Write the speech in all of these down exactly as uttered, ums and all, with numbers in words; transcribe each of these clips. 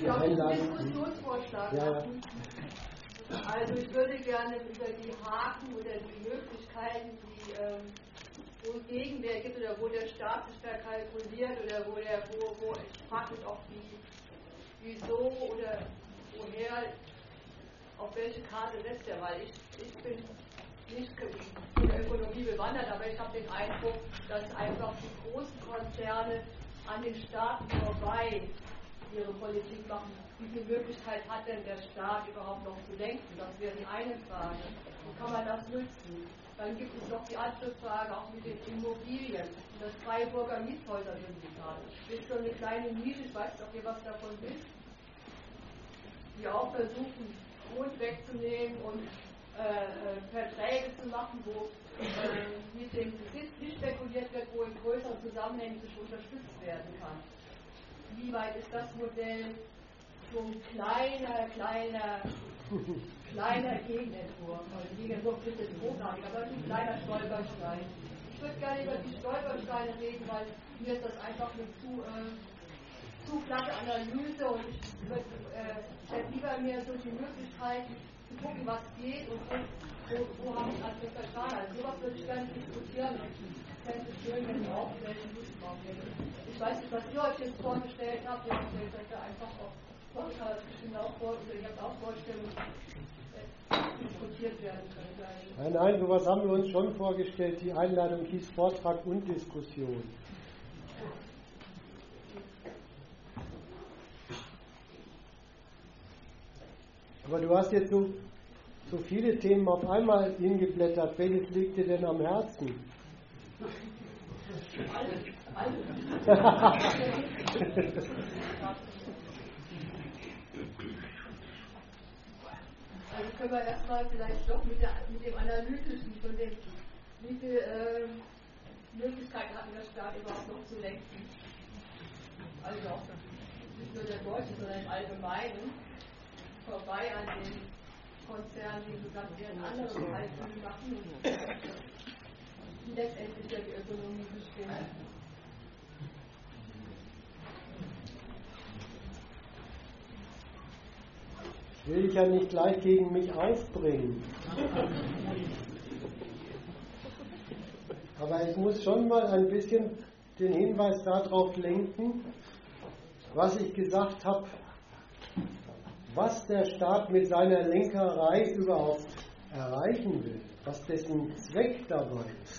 die Einladung. Ich darf einen Diskussionsvorschlag ja. machen. Also ich würde gerne über die Haken oder die Möglichkeiten, die ähm, wo es Gegenwehr gibt oder wo der Staat sich verkalkuliert oder wo der, wo, wo ich frage mich auch wie, wieso oder woher, auf welche Karte setzt er, weil ich, ich bin nicht in der Ökonomie bewandert, aber ich habe den Eindruck, dass einfach die großen Konzerne an den Staaten vorbei ihre Politik machen. Wie viel Möglichkeit hat denn der Staat überhaupt noch zu lenken? Das wäre die eine Frage. Wie kann man das nützen? Dann gibt es noch die andere Frage, auch mit den Immobilien. Das Freiburger Miethäuser-Syndikat ist so eine kleine Nische, ich weiß nicht, ob ihr was davon wisst, die auch versuchen, Grund wegzunehmen und äh, Verträge zu machen, wo äh, mit dem Besitz nicht spekuliert wird, wo in größeren Zusammenhängen sich unterstützt werden kann. Wie weit ist das Modell so ein kleiner, kleiner, kleiner Gegenentwurf? Also Gegenentwurf ist jetzt großartig, aber ein kleiner Stolperstein. Ich würde gerne über die Stolpersteine reden, weil mir ist das einfach eine zu, äh, zu glatte Analyse und ich würde äh, hätte lieber mir so die Möglichkeit zu gucken, was geht und wo, wo, wo habe ich alles verstanden. Also sowas würde ich gerne diskutieren. Ich fände es schön, wenn ihr auch welche Lust drauf hättet. Ich weiß nicht, was ihr euch jetzt vorgestellt habt. Ihr stellt euch da einfach auch vor, ich habe es bestimmt auch vor, oder ihr habt auch Vorstellungen, die diskutiert werden können. Nein, nein, sowas haben wir uns schon vorgestellt. Die Einladung hieß Vortrag und Diskussion. Aber du hast jetzt so, so viele Themen auf einmal hingeblättert. Welches liegt dir denn am Herzen? Alles, alles. Also können wir erstmal vielleicht doch mit, der, mit dem Analytischen, von dem, wie viele äh, Möglichkeiten hat der Staat überhaupt noch zu lenken? Also auch nicht nur der Deutsche, sondern im Allgemeinen. Vorbei an den Konzernen, die gesagt werden, andere Bereiche machen und letztendlich ja die Ökonomie bestimmen. Will ich ja nicht gleich gegen mich aufbringen. Aber ich muss schon mal ein bisschen den Hinweis darauf lenken, was ich gesagt habe, was der Staat mit seiner Lenkerei überhaupt erreichen will, was dessen Zweck dabei ist.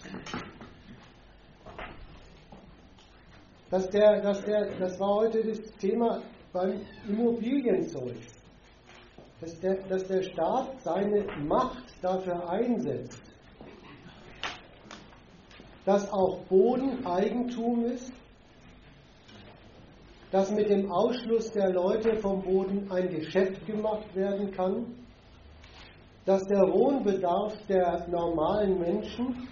Dass der, dass der, das war heute das Thema beim Immobilienzeug, dass der, dass der Staat seine Macht dafür einsetzt, dass auch Boden Eigentum ist, dass mit dem Ausschluss der Leute vom Boden ein Geschäft gemacht werden kann, dass der Wohnbedarf der normalen Menschen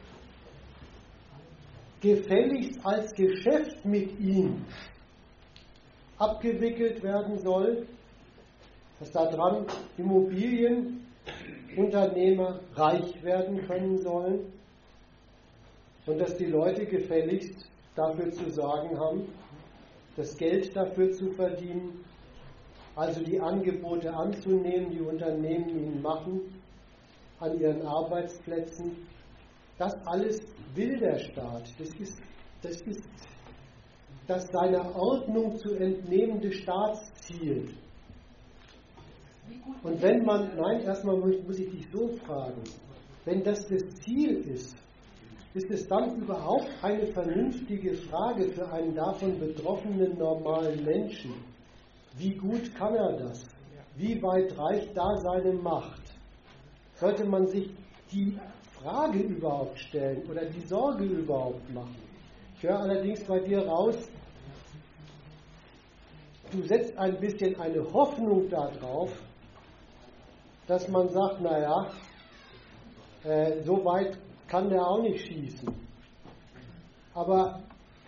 gefälligst als Geschäft mit ihm abgewickelt werden soll, dass daran Immobilienunternehmer reich werden können sollen und dass die Leute gefälligst dafür zu sorgen haben, das Geld dafür zu verdienen, also die Angebote anzunehmen, die Unternehmen ihnen machen, an ihren Arbeitsplätzen. Das alles will der Staat. Das ist das, ist das seiner Ordnung zu entnehmende Staatsziel. Und wenn man, nein, erstmal muss ich dich so fragen, wenn das das Ziel ist, ist es dann überhaupt eine vernünftige Frage für einen davon betroffenen normalen Menschen? Wie gut kann er das? Wie weit reicht da seine Macht? Sollte man sich die Frage überhaupt stellen oder die Sorge überhaupt machen? Ich höre allerdings bei dir raus, du setzt ein bisschen eine Hoffnung darauf, dass man sagt, naja, äh, so weit kann der auch nicht schießen. Aber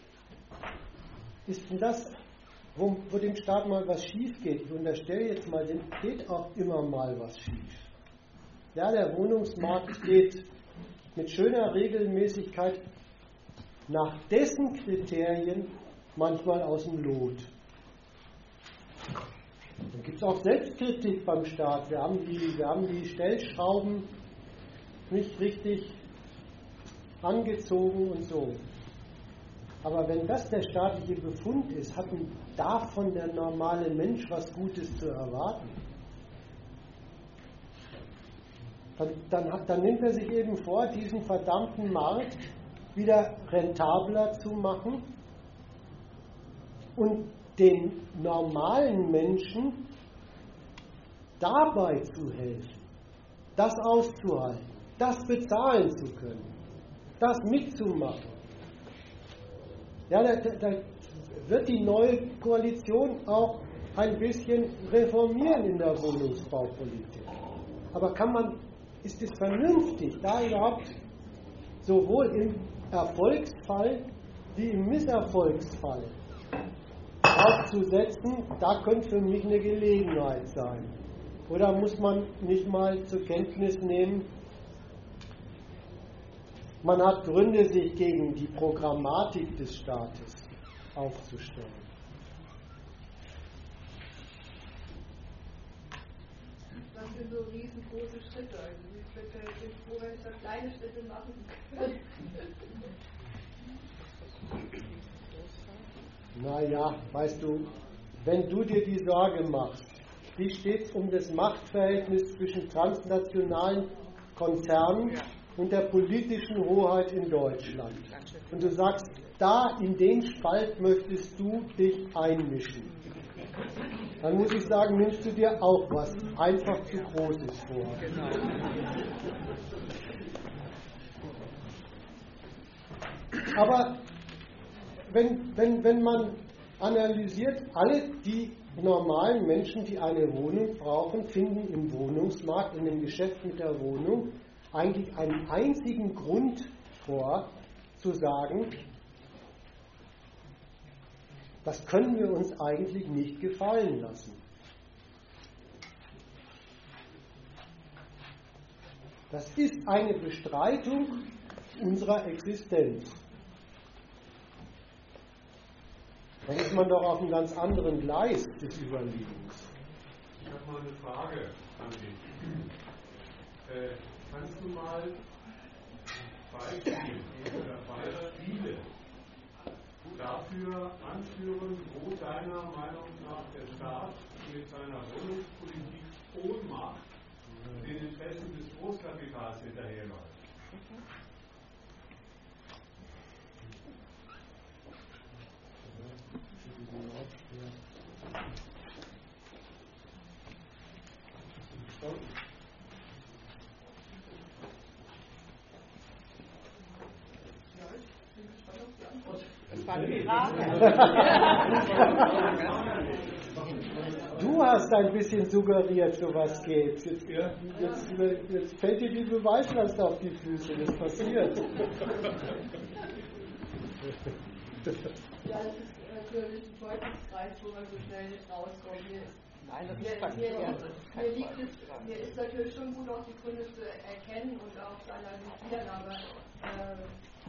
ist denn das, wo, wo dem Staat mal was schief geht? Ich unterstelle jetzt mal, dem geht auch immer mal was schief. Ja, der Wohnungsmarkt geht mit schöner Regelmäßigkeit nach dessen Kriterien manchmal aus dem Lot. gibt es auch Selbstkritik beim Staat. Wir haben die, wir haben die Stellschrauben nicht richtig angezogen und so. Aber wenn das der staatliche Befund ist, hat davon der normale Mensch was Gutes zu erwarten. Dann, dann, dann nimmt er sich eben vor, diesen verdammten Markt wieder rentabler zu machen und den normalen Menschen dabei zu helfen, das auszuhalten, das bezahlen zu können, das mitzumachen. Ja, da, da wird die neue Koalition auch ein bisschen reformieren in der Wohnungsbaupolitik. Aber kann man, ist es vernünftig, da überhaupt sowohl im Erfolgsfall wie im Misserfolgsfall aufzusetzen, da könnte für mich eine Gelegenheit sein. Oder muss man nicht mal zur Kenntnis nehmen, man hat Gründe, sich gegen die Programmatik des Staates aufzustellen. Das sind so riesengroße Schritte. Also ich bin froh, wenn ich da kleine Schritte machen kann. Naja, weißt du, wenn du dir die Sorge machst, wie steht es um das Machtverhältnis zwischen transnationalen Konzernen und der politischen Hoheit in Deutschland? Und du sagst, da in den Spalt möchtest du dich einmischen. Dann muss ich sagen, nimmst du dir auch was einfach zu Großes vor. Aber wenn, wenn, wenn man analysiert, alle die normalen Menschen, die eine Wohnung brauchen, finden im Wohnungsmarkt, in dem Geschäft mit der Wohnung, eigentlich einen einzigen Grund vor, zu sagen, das können wir uns eigentlich nicht gefallen lassen. Das ist eine Bestreitung unserer Existenz. Dann ist man doch auf einem ganz anderen Gleis des Überlebens. Ich habe mal eine Frage an dich. Äh, kannst du mal Beispiele oder Beispiele dafür anführen, wo deiner Meinung nach der Staat mit seiner Wohnungspolitik Ohnmacht den Interessen des Großkapitals hinterherläuft? Du hast ein bisschen suggeriert, für was geht's. Jetzt, jetzt, jetzt fällt dir die Beweislast auf die Füße. Was passiert? Ja, das ist natürlich ein Teufelskreis, wo man so schnell nicht rauskommt. Hier, Nein, das mir, ist kein mir, Verkehr. mir, liegt es, mir ist natürlich schon gut, auch die Gründe zu erkennen und auch zu analysieren, aber äh,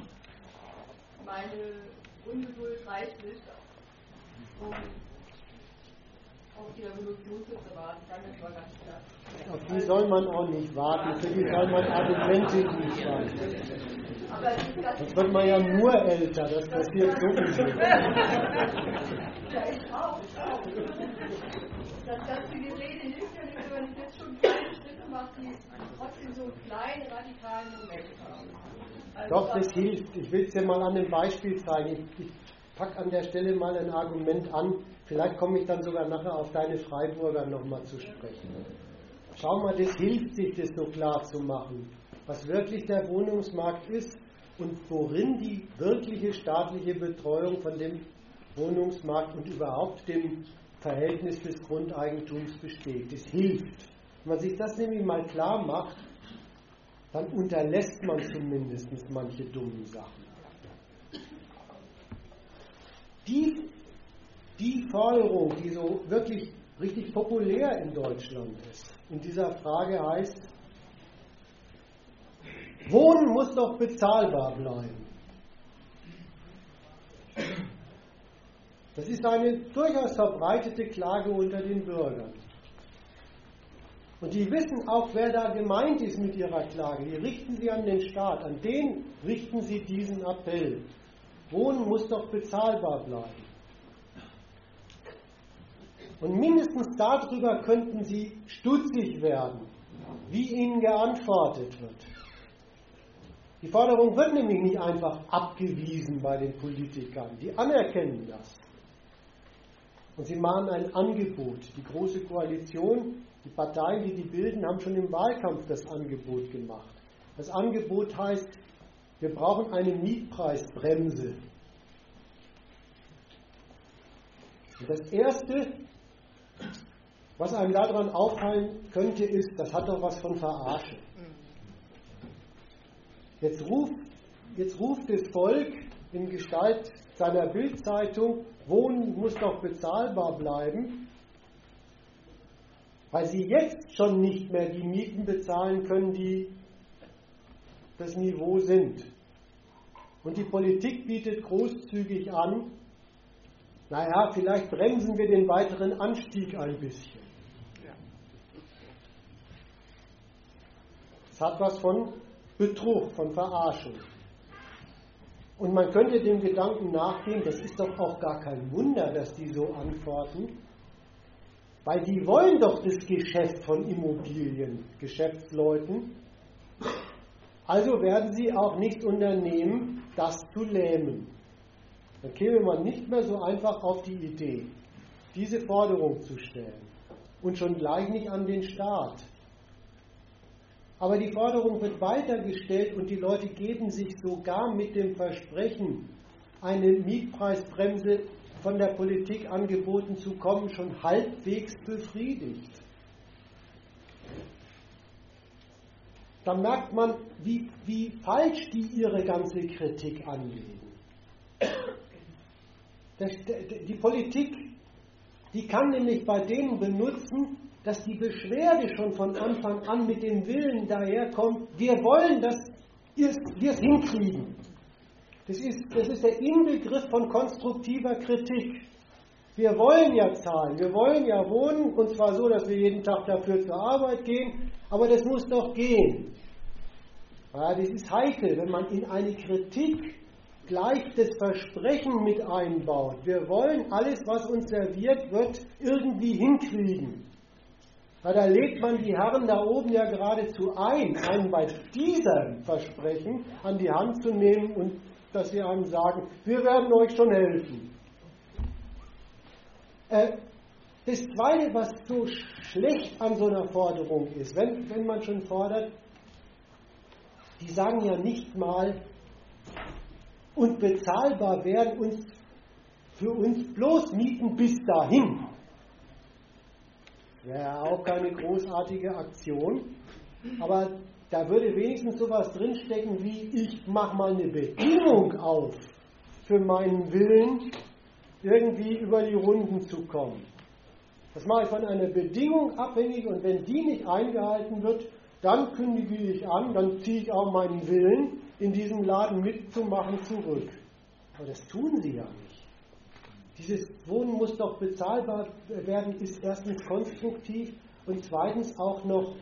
meine Ungeduld reicht nicht, um auf die Revolution zu warten. Das war ganz klar. Auf die soll man auch nicht warten, für die soll man Argumente liefern. Aber Sonst wird man ja nur älter, das passiert sowieso. Ja, ich auch, ich auch. Das ganze Gerede hilft ja nicht, wenn man jetzt schon kleine Schritte macht, die trotzdem so kleine, radikalen Momente haben. Also Doch, das hilft. Ich will es dir mal an einem Beispiel zeigen. Ich, ich packe an der Stelle mal ein Argument an. Vielleicht komme ich dann sogar nachher auf deine Freiburger nochmal zu sprechen. Schau mal, das hilft, sich das so klar zu machen, was wirklich der Wohnungsmarkt ist und worin die wirkliche staatliche Betreuung von dem Wohnungsmarkt und überhaupt dem Verhältnis des Grundeigentums besteht. Das hilft. Wenn man sich das nämlich mal klar macht, dann unterlässt man zumindest manche dummen Sachen. Die, die Forderung, die so wirklich richtig populär in Deutschland ist, in dieser Frage heißt, Wohnen muss doch bezahlbar bleiben. Das ist eine durchaus verbreitete Klage unter den Bürgern. Und die wissen auch, wer da gemeint ist mit ihrer Klage. Die richten sie an den Staat. An den richten sie diesen Appell. Wohnen muss doch bezahlbar bleiben. Und mindestens darüber könnten sie stutzig werden, wie ihnen geantwortet wird. Die Forderung wird nämlich nicht einfach abgewiesen bei den Politikern. Die anerkennen das. Und sie machen ein Angebot. Die Große Koalition, die Parteien, die die bilden, haben schon im Wahlkampf das Angebot gemacht. Das Angebot heißt, wir brauchen eine Mietpreisbremse. Und das Erste, was einem daran auffallen könnte, ist, das hat doch was von Verarsche. Jetzt ruft, jetzt ruft das Volk in Gestalt seiner Bildzeitung, Wohnen muss doch bezahlbar bleiben, weil sie jetzt schon nicht mehr die Mieten bezahlen können, die das Niveau sind. Und die Politik bietet großzügig an, naja, vielleicht bremsen wir den weiteren Anstieg ein bisschen. Es hat was von Betrug, von Verarschung. Und man könnte dem Gedanken nachgehen, das ist doch auch gar kein Wunder, dass die so antworten, weil die wollen doch das Geschäft von Immobilien, Geschäftsleuten. Also werden sie auch nichts unternehmen, das zu lähmen. Dann käme man nicht mehr so einfach auf die Idee, diese Forderung zu stellen. Und schon gleich nicht an den Staat. Aber die Forderung wird weitergestellt und die Leute geben sich sogar mit dem Versprechen, eine Mietpreisbremse von der Politik angeboten zu kommen, schon halbwegs befriedigt. Da merkt man, wie, wie falsch die ihre ganze Kritik anlegen. Das, die Politik, die kann nämlich bei denen benutzen, dass die Beschwerde schon von Anfang an mit dem Willen daherkommt, wir wollen, dass wir es hinkriegen. Das ist, das ist der Inbegriff von konstruktiver Kritik. Wir wollen ja zahlen, wir wollen ja wohnen, und zwar so, dass wir jeden Tag dafür zur Arbeit gehen, aber das muss doch gehen. Ja, das ist heikel, wenn man in eine Kritik gleich das Versprechen mit einbaut. Wir wollen alles, was uns serviert wird, irgendwie hinkriegen. Ja, da lädt man die Herren da oben ja geradezu ein, einen bei diesem Versprechen an die Hand zu nehmen und dass sie einem sagen, wir werden euch schon helfen. Äh, das Zweite, was so schlecht an so einer Forderung ist, wenn, wenn man schon fordert, die sagen ja nicht mal, und bezahlbar werden uns für uns bloß Mieten bis dahin. Wäre auch keine großartige Aktion, aber da würde wenigstens sowas drinstecken wie, ich mache mal eine Bedingung auf, für meinen Willen irgendwie über die Runden zu kommen. Das mache ich von einer Bedingung abhängig und wenn die nicht eingehalten wird, dann kündige ich an, dann ziehe ich auch meinen Willen, in diesem Laden mitzumachen, zurück. Aber das tun sie ja nicht. Dieses Wohnen muss doch bezahlbar werden, ist erstens konstruktiv und zweitens auch noch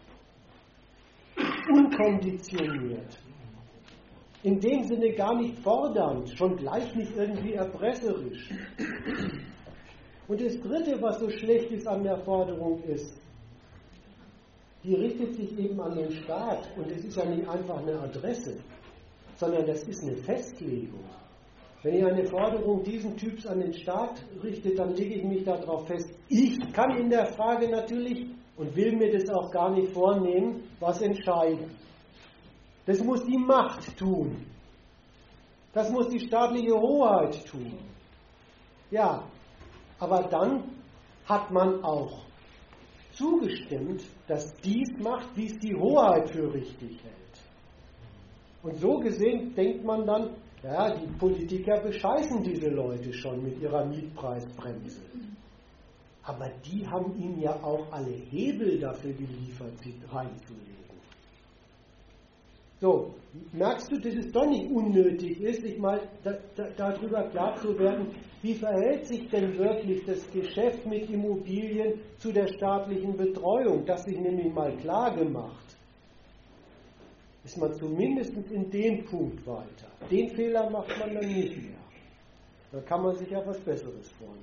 unkonditioniert. In dem Sinne gar nicht fordernd, schon gleich nicht irgendwie erpresserisch. Und das Dritte, was so schlecht ist an der Forderung ist, die richtet sich eben an den Staat und es ist ja nicht einfach eine Adresse, sondern das ist eine Festlegung. Wenn ich eine Forderung diesen Typs an den Staat richte, dann lege ich mich darauf fest, ich kann in der Frage natürlich und will mir das auch gar nicht vornehmen, was entscheiden. Das muss die Macht tun. Das muss die staatliche Hoheit tun. Ja, aber dann hat man auch zugestimmt, dass dies macht, wie es die Hoheit für richtig hält. Und so gesehen denkt man dann, ja, die Politiker bescheißen diese Leute schon mit ihrer Mietpreisbremse. Aber die haben ihnen ja auch alle Hebel dafür geliefert, sie reinzulegen. So, merkst du, dass es doch nicht unnötig ist, sich mal da, da, darüber klar zu werden, wie verhält sich denn wirklich das Geschäft mit Immobilien zu der staatlichen Betreuung? Das sich nämlich mal klar gemacht. Ist man zumindest in dem Punkt weiter. Den Fehler macht man dann nicht mehr. Dann kann man sich ja was Besseres vornehmen.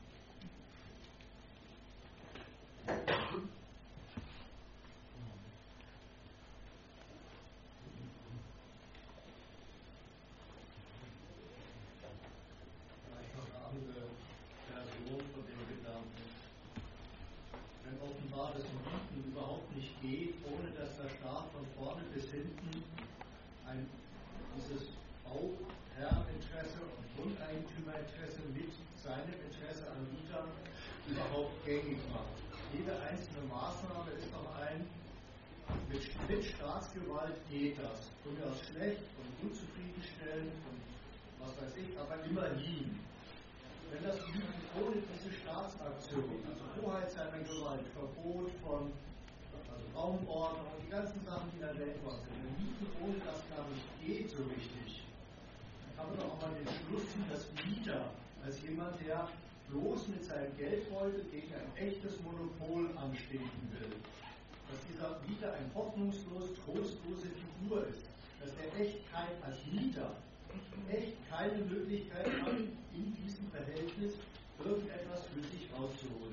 Das Mieten überhaupt nicht geht, ohne dass der Staat von vorne bis hinten ein, dieses Bauherreninteresse und Grundeigentümerinteresse mit seinem Interesse an Mietern überhaupt gängig macht. Jede einzelne Maßnahme ist noch ein, mit, mit Staatsgewalt geht das. Durchaus schlecht und unzufriedenstellend und was weiß ich, aber immerhin. Wenn das Mieten ohne diese Staatsaktion, also Hoheit seiner Gewalt, Verbot von also Raumordnung und die ganzen Sachen, die da denkbar sind, wenn Mieten ohne das gar nicht geht so richtig, dann kann man doch auch mal den Schluss ziehen, dass Mieter als jemand, der bloß mit seinem Geldbeutel gegen ein echtes Monopol anstinken will, dass dieser Mieter eine hoffnungslos trostlose Figur ist, dass der echt kein, als Mieter echt keine Möglichkeit hat, in diesem Verhältnis irgendetwas für sich rauszuholen.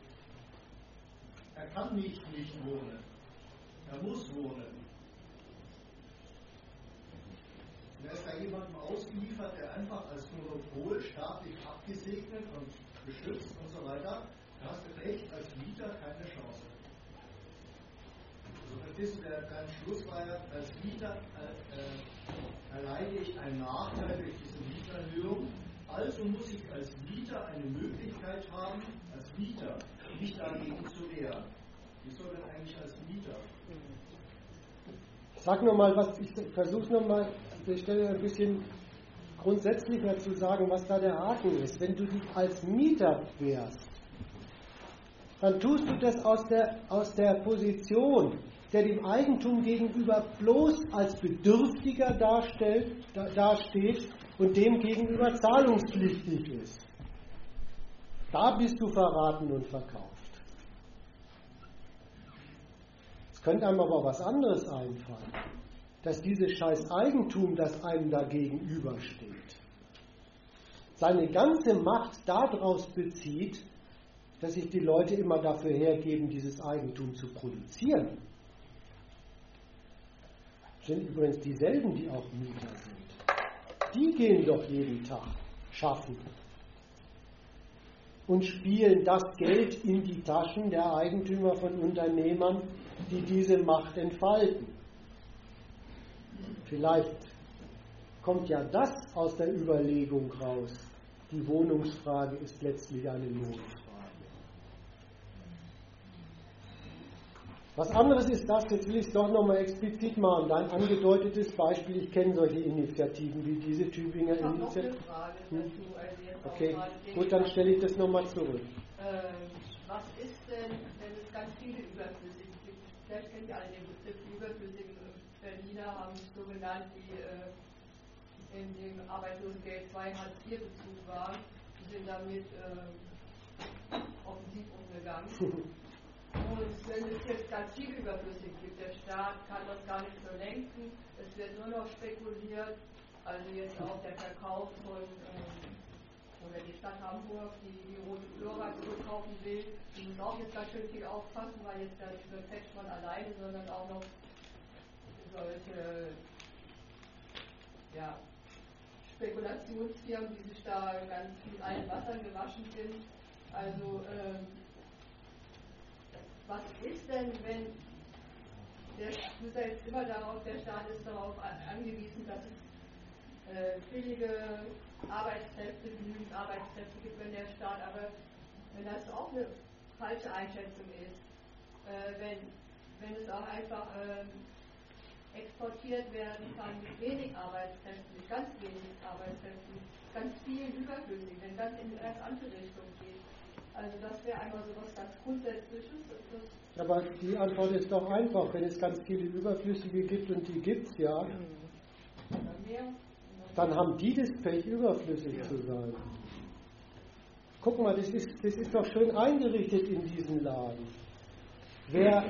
Er kann nicht nicht wohnen. Er muss wohnen. Und er ist da jemandem ausgeliefert, der einfach als Monopol staatlich abgesegnet und geschützt und so weiter, da hast du echt als Mieter keine Chance. Also vergiss, der, dein Schluss war ja, als Mieter äh, äh, erleide ich einen Nachteil durch diese Mieterhöhung, also muss ich als Mieter eine Möglichkeit haben, als Mieter mich dagegen zu wehren. Wie soll denn eigentlich als Mieter? Sag nochmal, was ich versuche nochmal an der Stelle ein bisschen grundsätzlicher zu sagen, was da der Haken ist. Wenn du dich als Mieter wehrst, dann tust du das aus der, aus der Position, der dem Eigentum gegenüber bloß als Bedürftiger darstellt, da, dasteht und dem gegenüber zahlungspflichtig ist. Da bist du verraten und verkauft. Es könnte einem aber was anderes einfallen, dass dieses scheiß Eigentum, das einem da gegenübersteht, seine ganze Macht daraus bezieht, dass sich die Leute immer dafür hergeben, dieses Eigentum zu produzieren. Das sind übrigens dieselben, die auch Mieter sind. Die gehen doch jeden Tag schaffen und spielen das Geld in die Taschen der Eigentümer von Unternehmern, die diese Macht entfalten. Vielleicht kommt ja das aus der Überlegung raus. Die Wohnungsfrage ist letztlich eine Lohnfrage. Was anderes ist das, jetzt will ich es doch nochmal explizit machen, dein angedeutetes Beispiel, ich kenne solche Initiativen wie diese Tübinger Initiative. Hm? Okay, gut, dann stelle ich das nochmal zurück. Ähm, was ist denn, wenn es ganz viele Überflüssige gibt? Vielleicht kennt ihr alle den Begriff, die überflüssigen Berliner haben es so genannt, die äh, in dem Arbeitslosengeld zwei Hartz vier Bezug waren, die sind damit äh, offensiv umgegangen. Und wenn es jetzt ganz viel überflüssig gibt, der Staat kann das gar nicht so lenken, es wird nur noch spekuliert, also jetzt auch der Verkauf von, ähm, oder die Stadt Hamburg, die die Rote Flora zurückkaufen will, die muss auch jetzt ganz schön viel aufpassen, weil jetzt da nicht nur Fetschmann alleine, sondern auch noch solche ja, Spekulationsfirmen, die sich da ganz viel allen Wassern gewaschen sind. Also ähm, was ist denn, wenn der, du sagst immer darauf, der Staat ist darauf angewiesen, dass es äh, billige Arbeitskräfte, genügend Arbeitskräfte gibt, wenn der Staat, aber wenn das auch eine falsche Einschätzung ist, äh, wenn, wenn es auch einfach äh, exportiert werden kann mit wenig Arbeitskräften, mit ganz wenig Arbeitskräften, ganz viel überflüssig, wenn das in eine ganz andere Richtung geht. Also das wäre einmal so was ganz Grundsätzliches. Das Aber die Antwort ist doch einfach, wenn es ganz viele Überflüssige gibt und die gibt es ja, dann haben die das Pech, überflüssig zu sein. Guck mal, das ist, das ist doch schön eingerichtet in diesem Laden. Wer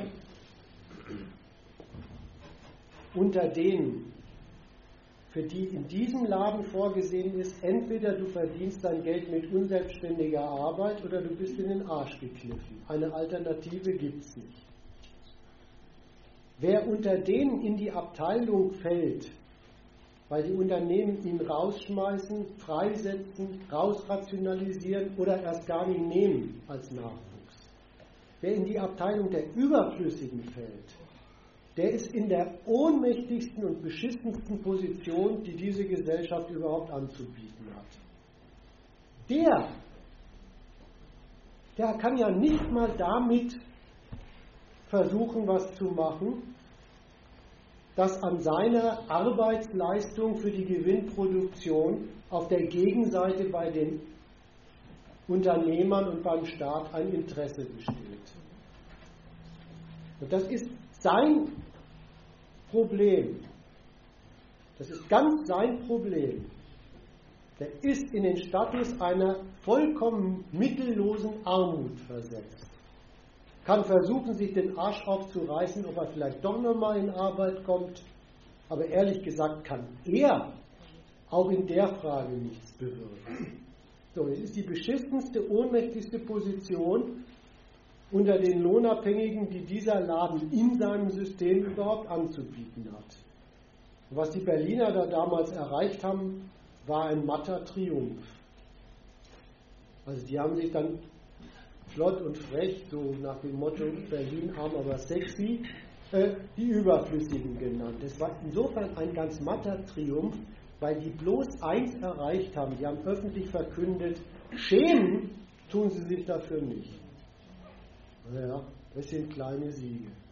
unter denen, für die in diesem Laden vorgesehen ist, entweder du verdienst dein Geld mit unselbstständiger Arbeit oder du bist in den Arsch gekniffen. Eine Alternative gibt es nicht. Wer unter denen in die Abteilung fällt, weil die Unternehmen ihn rausschmeißen, freisetzen, rausrationalisieren oder erst gar nicht nehmen als Nachwuchs. Wer in die Abteilung der Überflüssigen fällt, der ist in der ohnmächtigsten und beschissensten Position, die diese Gesellschaft überhaupt anzubieten hat. Der, der kann ja nicht mal damit versuchen, was zu machen, dass an seiner Arbeitsleistung für die Gewinnproduktion auf der Gegenseite bei den Unternehmern und beim Staat ein Interesse besteht. Und das ist sein Problem. Das ist ganz sein Problem. Der ist in den Status einer vollkommen mittellosen Armut versetzt. Kann versuchen, sich den Arsch aufzureißen, ob er vielleicht doch nochmal in Arbeit kommt. Aber ehrlich gesagt kann er auch in der Frage nichts bewirken. So, es ist die beschissenste, ohnmächtigste Position unter den Lohnabhängigen, die dieser Laden in seinem System überhaupt anzubieten hat. Und was die Berliner da damals erreicht haben, war ein matter Triumph. Also die haben sich dann flott und frech, so nach dem Motto Berlin arm, aber sexy, äh, die Überflüssigen genannt. Das war insofern ein ganz matter Triumph, weil die bloß eins erreicht haben. Die haben öffentlich verkündet, schämen tun sie sich dafür nicht. Naja, das sind kleine Siege.